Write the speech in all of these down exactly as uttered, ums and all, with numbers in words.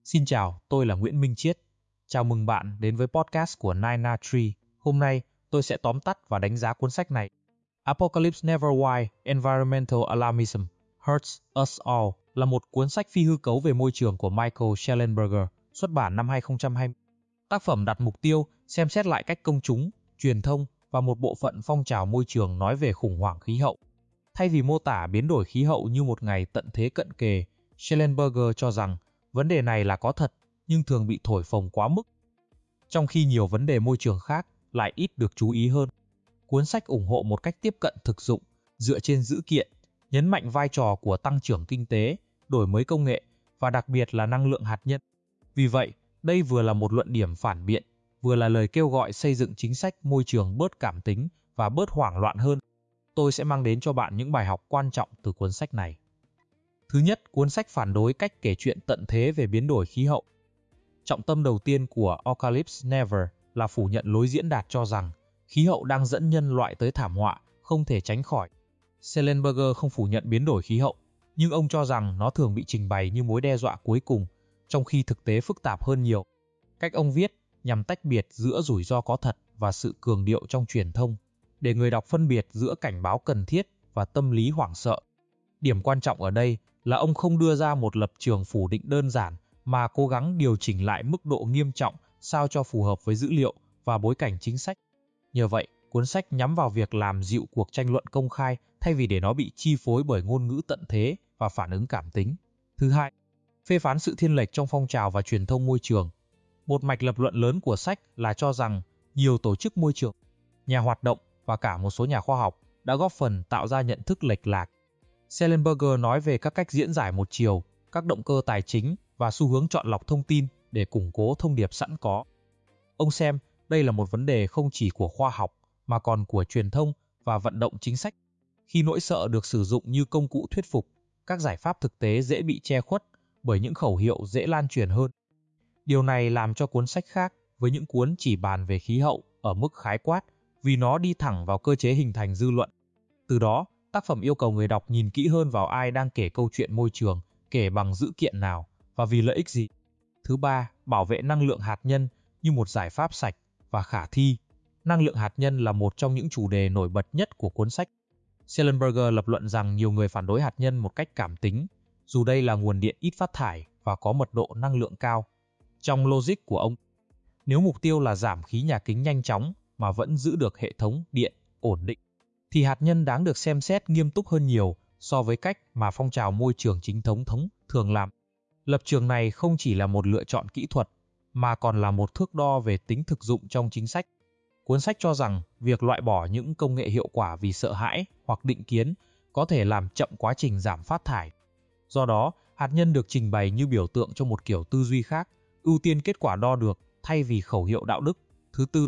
Xin chào, tôi là Nguyễn Minh Chiết. Chào mừng bạn đến với podcast của Nine A Tree. Hôm nay, tôi sẽ tóm tắt và đánh giá cuốn sách này. Apocalypse Never Why, Environmental Alarmism Hurts Us All là một cuốn sách phi hư cấu về môi trường của Michael Shellenberger, xuất bản năm hai không hai không. Tác phẩm đặt mục tiêu xem xét lại cách công chúng, truyền thông và một bộ phận phong trào môi trường nói về khủng hoảng khí hậu. Thay vì mô tả biến đổi khí hậu như một ngày tận thế cận kề, Shellenberger cho rằng vấn đề này là có thật nhưng thường bị thổi phồng quá mức, trong khi nhiều vấn đề môi trường khác lại ít được chú ý hơn. Cuốn sách ủng hộ một cách tiếp cận thực dụng, dựa trên dữ kiện, nhấn mạnh vai trò của tăng trưởng kinh tế, đổi mới công nghệ và đặc biệt là năng lượng hạt nhân. Vì vậy, đây vừa là một luận điểm phản biện, vừa là lời kêu gọi xây dựng chính sách môi trường bớt cảm tính và bớt hoảng loạn hơn. Tôi sẽ mang đến cho bạn những bài học quan trọng từ cuốn sách này. Thứ nhất, cuốn sách phản đối cách kể chuyện tận thế về biến đổi khí hậu. Trọng tâm đầu tiên của Apocalypse Never là phủ nhận lối diễn đạt cho rằng khí hậu đang dẫn nhân loại tới thảm họa không thể tránh khỏi. Shellenberger không phủ nhận biến đổi khí hậu, nhưng ông cho rằng nó thường bị trình bày như mối đe dọa cuối cùng, trong khi thực tế phức tạp hơn nhiều. Cách ông viết nhằm tách biệt giữa rủi ro có thật và sự cường điệu trong truyền thông, để người đọc phân biệt giữa cảnh báo cần thiết và tâm lý hoảng sợ. Điểm quan trọng ở đây là ông không đưa ra một lập trường phủ định đơn giản, mà cố gắng điều chỉnh lại mức độ nghiêm trọng sao cho phù hợp với dữ liệu và bối cảnh chính sách. Nhờ vậy, cuốn sách nhắm vào việc làm dịu cuộc tranh luận công khai thay vì để nó bị chi phối bởi ngôn ngữ tận thế và phản ứng cảm tính. Thứ hai, phê phán sự thiên lệch trong phong trào và truyền thông môi trường. Một mạch lập luận lớn của sách là cho rằng nhiều tổ chức môi trường, nhà hoạt động và cả một số nhà khoa học đã góp phần tạo ra nhận thức lệch lạc. Shellenberger nói về các cách diễn giải một chiều, các động cơ tài chính và xu hướng chọn lọc thông tin để củng cố thông điệp sẵn có. Ông xem đây là một vấn đề không chỉ của khoa học mà còn của truyền thông và vận động chính sách. Khi nỗi sợ được sử dụng như công cụ thuyết phục, các giải pháp thực tế dễ bị che khuất bởi những khẩu hiệu dễ lan truyền hơn. Điều này làm cho cuốn sách khác với những cuốn chỉ bàn về khí hậu ở mức khái quát, vì nó đi thẳng vào cơ chế hình thành dư luận. Từ đó, tác phẩm yêu cầu người đọc nhìn kỹ hơn vào ai đang kể câu chuyện môi trường, kể bằng dữ kiện nào và vì lợi ích gì. Thứ ba, bảo vệ năng lượng hạt nhân như một giải pháp sạch và khả thi. Năng lượng hạt nhân là một trong những chủ đề nổi bật nhất của cuốn sách. Shellenberger lập luận rằng nhiều người phản đối hạt nhân một cách cảm tính, dù đây là nguồn điện ít phát thải và có mật độ năng lượng cao. Trong logic của ông, nếu mục tiêu là giảm khí nhà kính nhanh chóng mà vẫn giữ được hệ thống điện ổn định, thì hạt nhân đáng được xem xét nghiêm túc hơn nhiều so với cách mà phong trào môi trường chính thống thống thường làm. Lập trường này không chỉ là một lựa chọn kỹ thuật, mà còn là một thước đo về tính thực dụng trong chính sách. Cuốn sách cho rằng việc loại bỏ những công nghệ hiệu quả vì sợ hãi hoặc định kiến có thể làm chậm quá trình giảm phát thải. Do đó, hạt nhân được trình bày như biểu tượng cho một kiểu tư duy khác, ưu tiên kết quả đo được thay vì khẩu hiệu đạo đức. Thứ tư,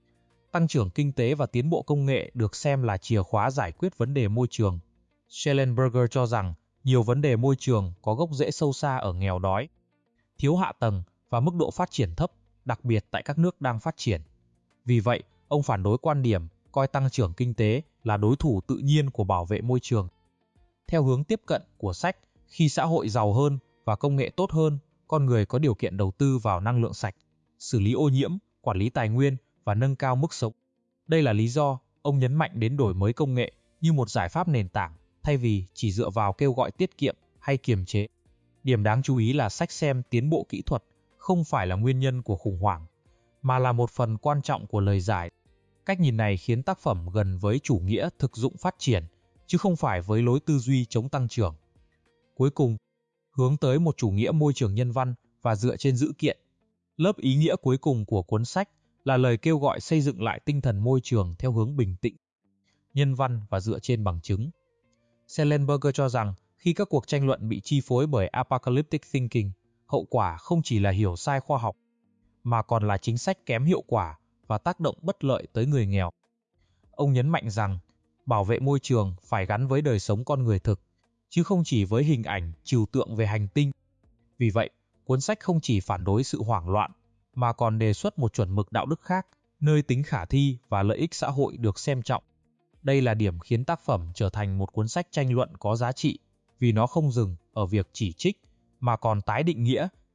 tăng trưởng kinh tế và tiến bộ công nghệ được xem là chìa khóa giải quyết vấn đề môi trường. Shellenberger cho rằng nhiều vấn đề môi trường có gốc rễ sâu xa ở nghèo đói, thiếu hạ tầng và mức độ phát triển thấp, đặc biệt tại các nước đang phát triển. Vì vậy, ông phản đối quan điểm coi tăng trưởng kinh tế là đối thủ tự nhiên của bảo vệ môi trường. Theo hướng tiếp cận của sách, khi xã hội giàu hơn và công nghệ tốt hơn, con người có điều kiện đầu tư vào năng lượng sạch, xử lý ô nhiễm, quản lý tài nguyên và nâng cao mức sống. Đây là lý do ông nhấn mạnh đến đổi mới công nghệ như một giải pháp nền tảng, thay vì chỉ dựa vào kêu gọi tiết kiệm hay kiềm chế. Điểm đáng chú ý là sách xem tiến bộ kỹ thuật không phải là nguyên nhân của khủng hoảng, mà là một phần quan trọng của lời giải. Cách nhìn này khiến tác phẩm gần với chủ nghĩa thực dụng phát triển, chứ không phải với lối tư duy chống tăng trưởng. Cuối cùng, hướng tới một chủ nghĩa môi trường nhân văn và dựa trên dữ kiện. Lớp ý nghĩa cuối cùng của cuốn sách là lời kêu gọi xây dựng lại tinh thần môi trường theo hướng bình tĩnh, nhân văn và dựa trên bằng chứng. Shellenberger cho rằng khi các cuộc tranh luận bị chi phối bởi apocalyptic thinking, hậu quả không chỉ là hiểu sai khoa học, mà còn là chính sách kém hiệu quả và tác động bất lợi tới người nghèo. Ông nhấn mạnh rằng bảo vệ môi trường phải gắn với đời sống con người thực, chứ không chỉ với hình ảnh trừu tượng về hành tinh. Vì vậy, cuốn sách không chỉ phản đối sự hoảng loạn, mà còn đề xuất một chuẩn mực đạo đức khác, nơi tính khả thi và lợi ích xã hội được xem trọng. Đây là điểm khiến tác phẩm trở thành một cuốn sách tranh luận có giá trị, vì nó không dừng ở việc chỉ trích, mà còn tái định nghĩa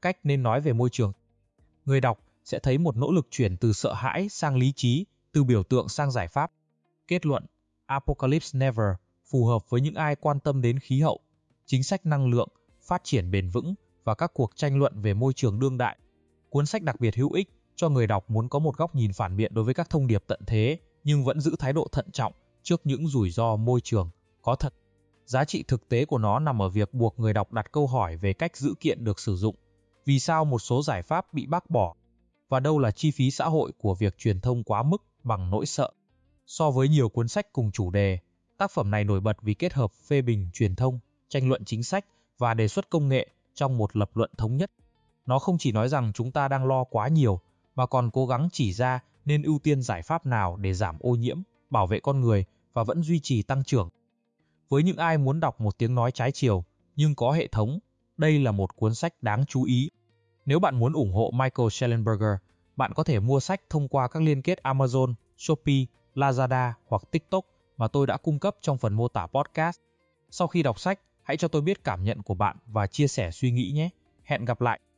cách nên nói về môi trường. Người đọc sẽ thấy một nỗ lực chuyển từ sợ hãi sang lý trí, từ biểu tượng sang giải pháp. Kết luận, Apocalypse Never phù hợp với những ai quan tâm đến khí hậu, chính sách năng lượng, phát triển bền vững và các cuộc tranh luận về môi trường đương đại. Cuốn sách đặc biệt hữu ích cho người đọc muốn có một góc nhìn phản biện đối với các thông điệp tận thế, nhưng vẫn giữ thái độ thận trọng trước những rủi ro môi trường có thật. Giá trị thực tế của nó nằm ở việc buộc người đọc đặt câu hỏi về cách dữ kiện được sử dụng, vì sao một số giải pháp bị bác bỏ, và đâu là chi phí xã hội của việc truyền thông quá mức bằng nỗi sợ. So với nhiều cuốn sách cùng chủ đề, tác phẩm này nổi bật vì kết hợp phê bình truyền thông, tranh luận chính sách và đề xuất công nghệ trong một lập luận thống nhất. Nó không chỉ nói rằng chúng ta đang lo quá nhiều, mà còn cố gắng chỉ ra nên ưu tiên giải pháp nào để giảm ô nhiễm, bảo vệ con người và vẫn duy trì tăng trưởng. Với những ai muốn đọc một tiếng nói trái chiều, nhưng có hệ thống, đây là một cuốn sách đáng chú ý. Nếu bạn muốn ủng hộ Michael Shellenberger, bạn có thể mua sách thông qua các liên kết Amazon, Shopee, Lazada hoặc TikTok mà tôi đã cung cấp trong phần mô tả podcast. Sau khi đọc sách, hãy cho tôi biết cảm nhận của bạn và chia sẻ suy nghĩ nhé. Hẹn gặp lại!